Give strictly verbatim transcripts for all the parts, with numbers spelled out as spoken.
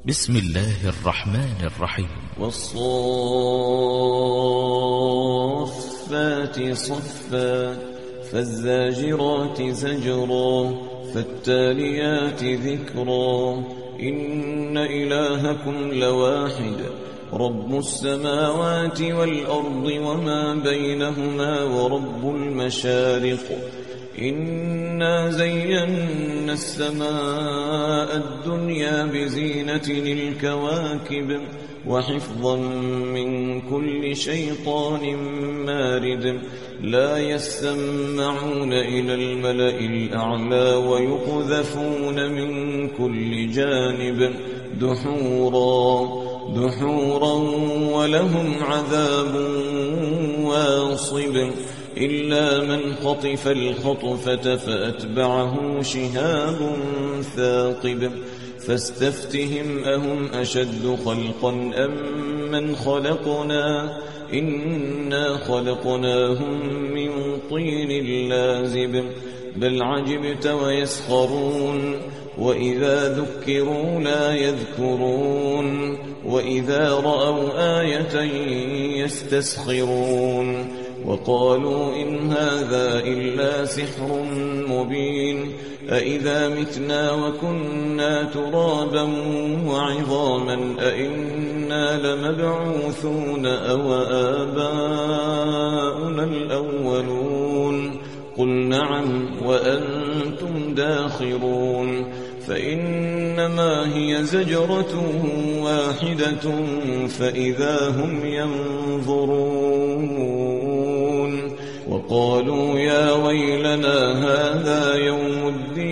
بسم الله الرحمن الرحيم. والصافات صفا فالزاجرات زجرا فالتاليات ذكرا إن إلهكم لواحد رب السماوات والأرض وما بينهما ورب المشارق إنا زينا السماء الدنيا بزينة الكواكب وحفظا من كل شيطان مارد لا يسمعون إلى الملأ الأعلى ويقذفون من كل جانب دحورا دحورا ولهم عذاب واصب إلا من خطف الخطفة فأتبعه شهاب ثاقب فاستفتهم أهم أشد خلقا أم من خلقنا إنا خلقناهم من طين لازب بل عجبت ويسخرون وإذا ذكروا لا يذكرون وإذا رأوا آية يستسخرون وقالوا إن هذا إلا سحر مبين أإذا متنا وكنا ترابا وعظاما أإنا لمبعوثون أو آباؤنا الأولون قل نعم وأنتم داخرون فإنما هي زجرة واحدة فإذا هم ينظرون وقالوا يا ويلنا هذا يوم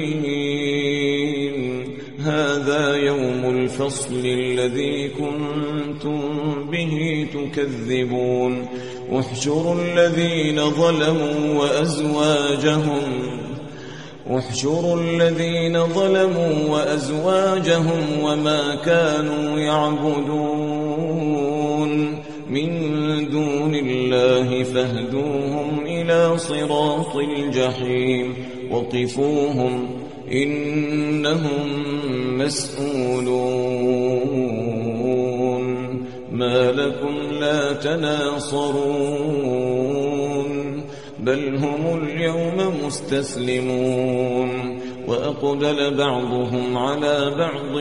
الدين هذا يوم الفصل الذي كنتم به تكذبون احشروا الذين ظلموا وأزواجهم احشروا الذين ظلموا وأزواجهم وما كانوا يعبدون من دون الله فاهدوهم إلى صراط الجحيم وقفوهم إنهم مسؤولون ما لكم لا تناصرون بل هم اليوم مستسلمون وأقبل بعضهم على بعض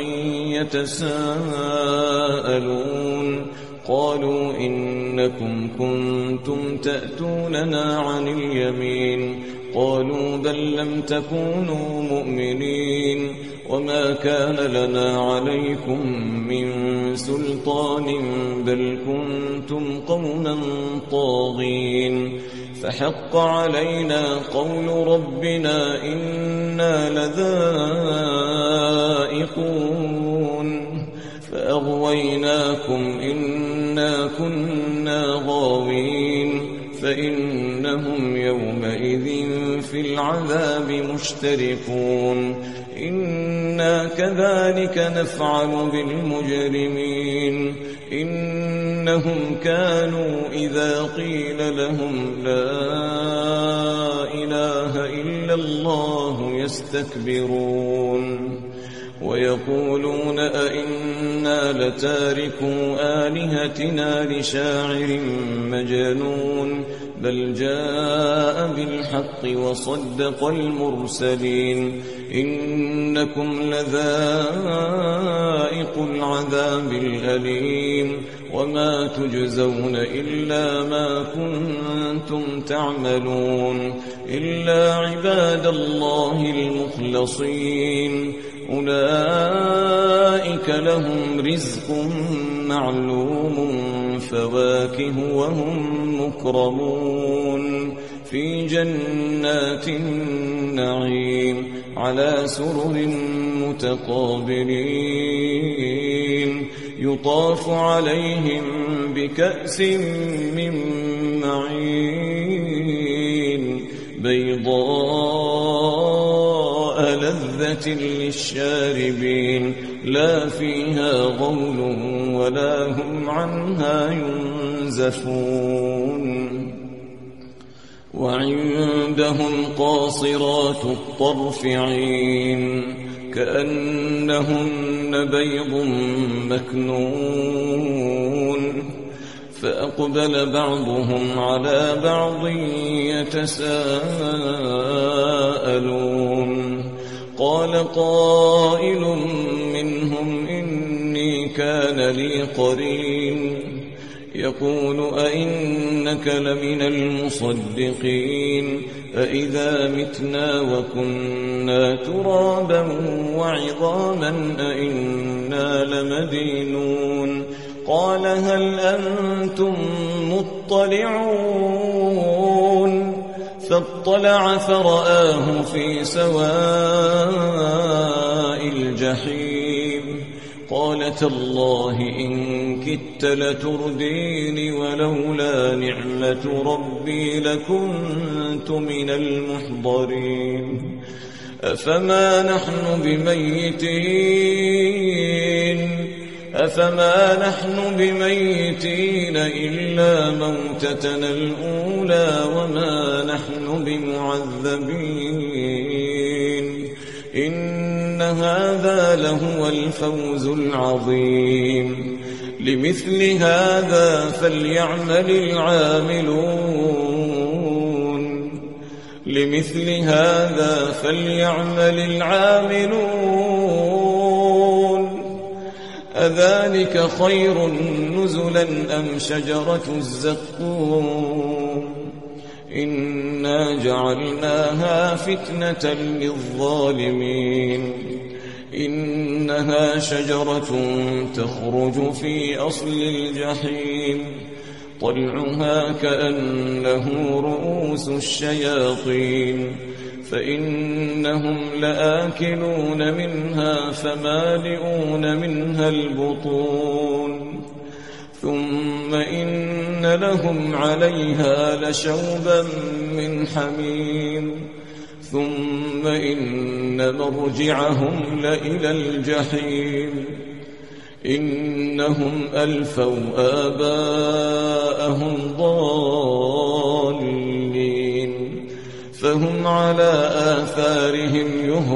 يتساءلون قالوا إنكم كنتم تأتوننا عن اليمين قالوا بل لم تكونوا مؤمنين وما كان لنا عليكم من سلطان بل كنتم قوما طاغين فحق علينا قول ربنا إنا لذائقون فأغويناكم إنا كنا غاوين فإنهم يومئذ في العذاب مشتركون إنا كذلك نفعل بالمجرمين إنهم كانوا إذا قيل لهم لا إله إلا الله يستكبرون ويقولون أئنا لتاركو آلهتنا لشاعر مجنون بل جاء بالحق وصدق المرسلين إنكم لذائق العذاب الأليم وما تجزون إلا ما كنتم تعملون إلا عباد الله المخلصين أولئك لهم رزق معلوم فواكه وهم مكرمون في جنات النعيم على سرر متقابلين يطاف عليهم بكأس من معين بيضاء لذة للشاربين لا فيها غول ولا هم عنها ينزفون وعندهم قاصرات الطرف عين كأنهن بيض مكنون فأقبل بعضهم على بعض يتساءلون قال قائل منهم إني كان لي قرين يقول أئنك لمن المصدقين أئذا متنا وكنا ترابا وعظاما أئنا لمدينون قال هل أنتم مطلعون فاطلع فرآه في سواء الجحيم قال تالله إن كدت لتردين ولولا نعمة ربي لكنت من المحضرين أفما نحن بميتين أفما نحن بميتين إلا موتتنا الأولى وما نحن بمعذبين إن هذا لهو الفوز العظيم لمثل هذا فليعمل العاملون لمثل هذا فليعمل العاملون أذلك خير نزلا أم شجرة الزقوم إنا جعلناها فتنة للظالمين إنها شجرة تخرج في أصل الجحيم طلعها كأنه رؤوس الشياطين فإنهم لآكلون منها فمالئون منها البطون ثم إن لهم عليها لشوبا من حميم ثم إن مرجعهم لإلى الجحيم إنهم ألفوا آباءهم ضالين فهم على آثارهم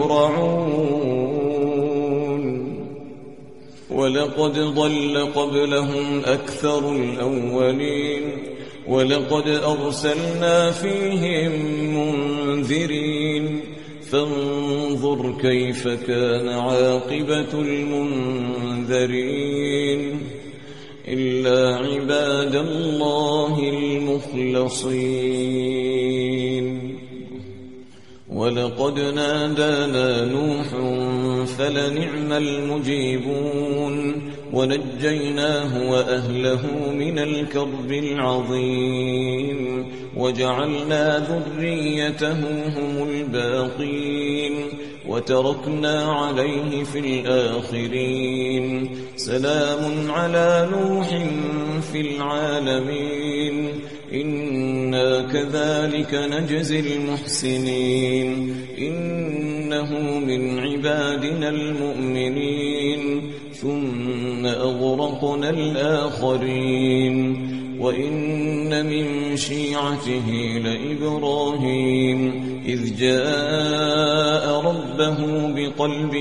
يهرعون ولقد ضل قبلهم أكثر الأولين ولقد أرسلنا فيهم منذرين فانظر كيف كان عاقبة المنذرين إلا عباد الله المخلصين ولقد نادانا نوح فلنعم المجيبون ونجيناه وأهله من الكرب العظيم وجعلنا ذريته هم الباقين وتركنا عليه في الآخرين سلام على نوح في العالمين إنا كذلك نجزي المحسنين إنه من عبادنا المؤمنين ثم أغرقنا الآخرين وإن من شيعته لإبراهيم إذ جاء ربه بقلب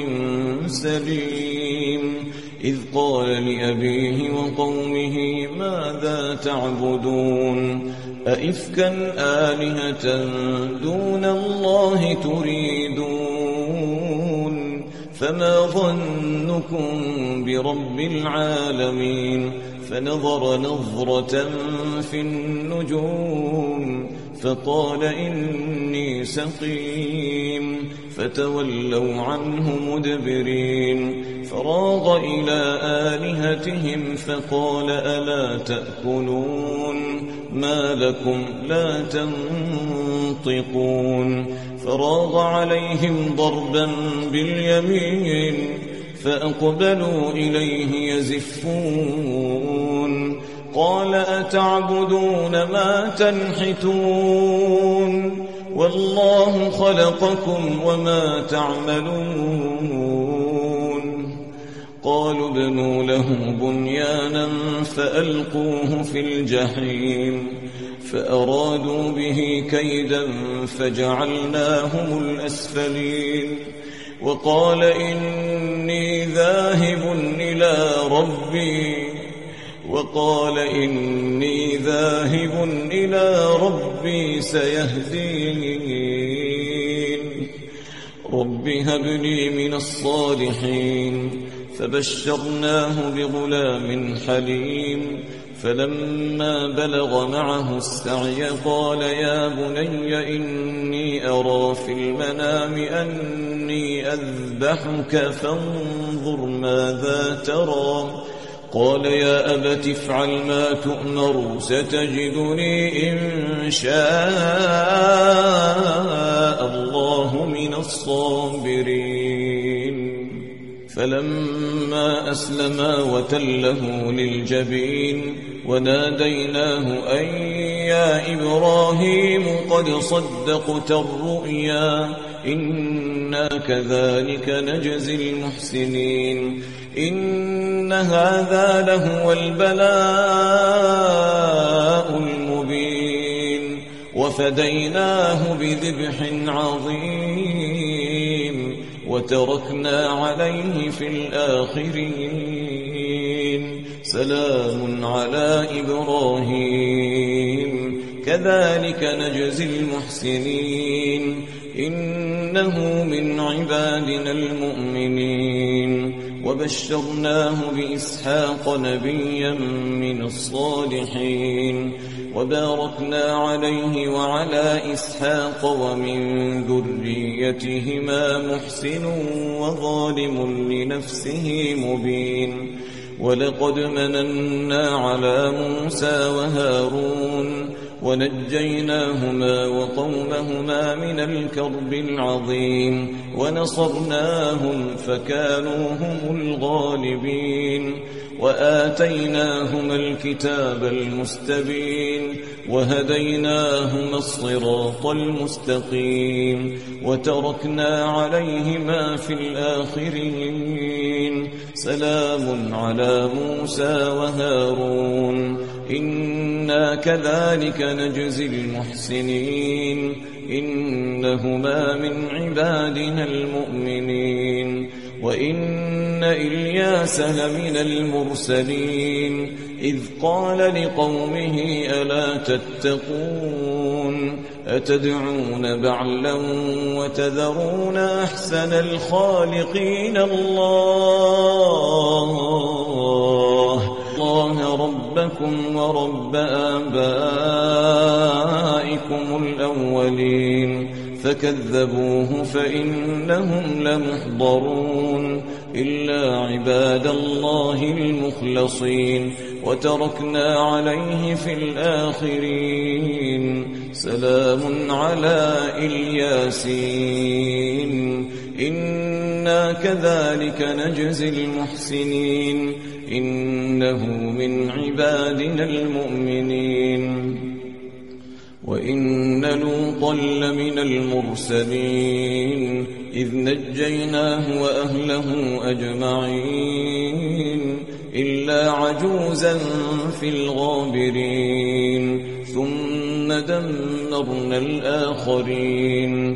سليم إذ قال لأبيه وقومه ماذا تعبدون أئفكا آلهة دون الله تريدون فما ظنكم برب العالمين فنظر نظرة في النجوم فقال إني سقيم فتولوا عنه مدبرين فراغ إلى آلهتهم فقال ألا تأكلون ما لكم لا تنطقون فراغ عليهم ضربا باليمين فأقبلوا إليه يزفون قال أتعبدون ما تنحتون والله خلقكم وما تعملون قالوا ابنوا له بنيانا فألقوه في الجحيم فأرادوا به كيدا فجعلناهم الأسفلين وقال إني ذاهب إلى ربي وقال إني ذاهب إلى ربي سيهدين رب هب لي من الصالحين فبشرناه بغلام حليم فلما بلغ معه السعي قال يا بني إني أرى في المنام أني أذبحك فانظر ماذا ترى قال يا أبت افعل ما تؤمر ستجدني إن شاء الله من الصابرين فلما أسلما وتله للجبين وناديناه أن يا إبراهيم قد صدقت الرؤيا إنا كذلك نجزي المحسنين إن هذا لهو البلاء المبين وفديناه بذبح عظيم وتركنا عليه في الآخرين سلام على إبراهيم كذلك نجزي المحسنين إنه من عبادنا المؤمنين وبشرناه بإسحاق نبيا من الصالحين وباركنا عليه وعلى إسحاق ومن ذريتهما محسن وظالم لنفسه مبين ولقد مننا على موسى وهارون ونجيناهما وقومهما من الكرب العظيم ونصرناهم فكانوا هم الغالبين وآتيناهما الكتاب المستبين وهديناهما الصراط المستقيم وتركنا عليهما في الآخرين سلام على موسى وهارون إنا كذلك نجزي المحسنين إنهما من عبادنا المؤمنين وإن إلياس لمن المرسلين إذ قال لقومه ألا تتقون أتدعون بعلا وتذرون أحسن الخالقين الله الله ربكم ورب آبائكم الأولين فكذبوه فإنهم لمحضرون إلا عباد الله المخلصين وتركنا عليه في الآخرين سلام على الياسين إنا كذلك نجزي المحسنين إنه من عبادنا المؤمنين وإن لوطا لمن المرسلين إذ نجيناه وأهله أجمعين إلا عجوزا في الغابرين ثم دمرنا الآخرين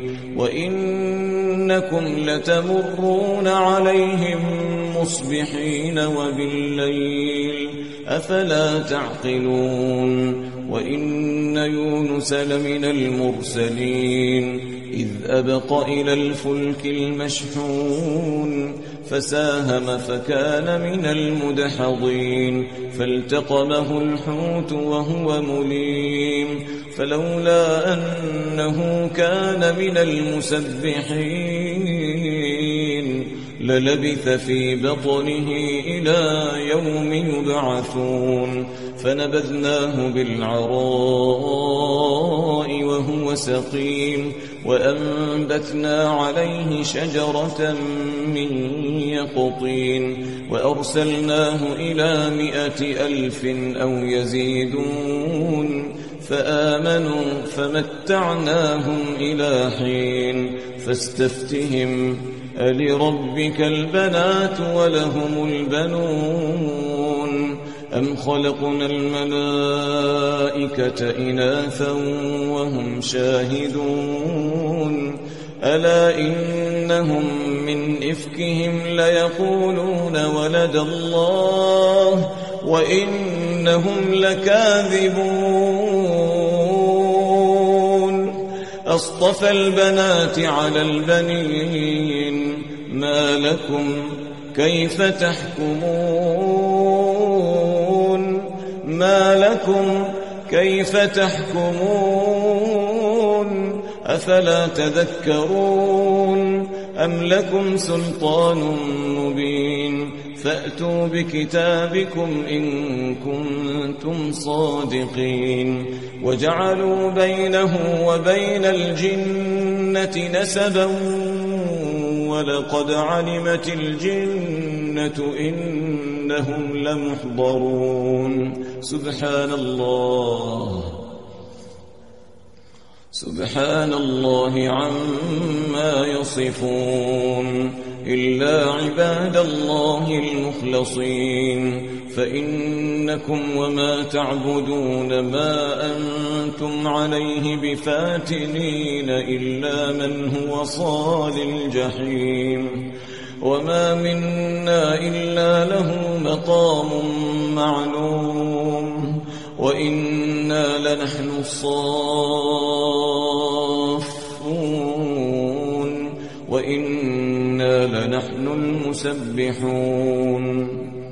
وإنكم لتمرون عليهم مصبحين وبالليل أفلا تعقلون وإن يونس لمن المرسلين إذ أبق إلى الفلك المشحون فساهم فكان من المدحضين فالتقمه الحوت وهو مليم فلولا أنه كان من المسبحين للبث في بطنه إلى يوم يبعثون فنبذناه بالعراء وهو سقيم وأنبتنا عليه شجرة من يقطين وأرسلناه إلى مائة ألف أو يزيدون فآمنوا فمتعناهم إلى حين فاستفتهم ألربك البنات ولهم البنون أم خلقنا الملائكة إناثا وهم شاهدون ألا إنهم من إفكهم ليقولون ولد الله وإنهم لكاذبون أصطفى البنات على البنين ما لكم كيف تحكمون ما لكم كيف تحكمون أفلا تذكرون أم لكم سلطان مبين فأتوا بكتابكم إن كنتم صادقين وجعلوا بينه وبين الجنة نسبا ولقد علمت الجنة إنهم لمحضرون سبحان الله سبحان الله عما يصفون إلا عباد الله المخلصين فإنكم وما تعبدون ما أنتم عليه بفاتنين إلا من هو صال الجحيم وما منا إلا له مقام معلوم وإنا لنحن الصافون وإنا لنحن المسبحون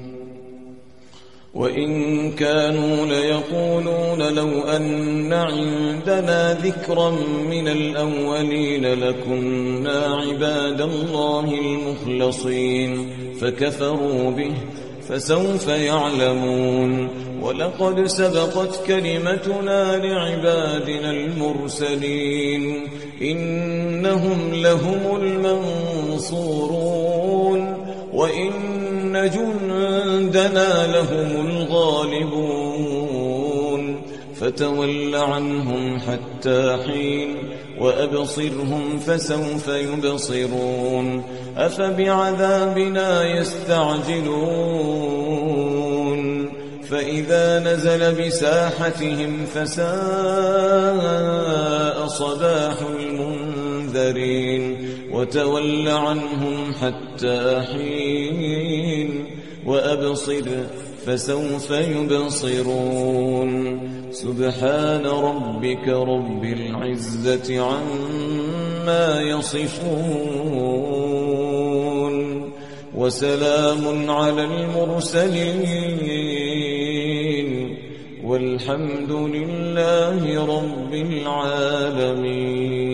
وإن كانوا ليقولون لو أن عندنا ذكرا من الأولين لكنا عباد الله المخلصين فكفروا به فسوف يعلمون ولقد سبقت كلمتنا لعبادنا المرسلين إنهم لهم المنصورون وإن جندنا لهم الغالبون فتول عنهم حتى حين وأبصرهم فسوف يبصرون أفبعذابنا يستعجلون فإذا نزل بساحتهم فساء صباح المنذرين وتول عنهم حتى حين وأبصر فسوف يبصرون سبحان ربك رب العزة عما يصفون وسلام على المرسلين والحمد لله رب العالمين.